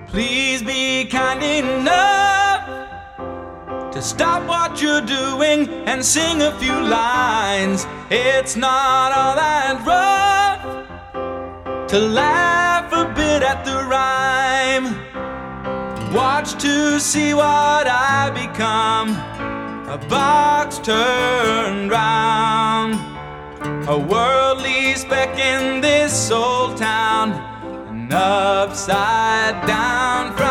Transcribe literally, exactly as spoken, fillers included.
Please be kind enough to stop what you're doing and sing a few lines. It's not all that rough to laugh a bit at the rhyme. Watch to see what I become, a box turned round, a worldly speck in this old town, an upside down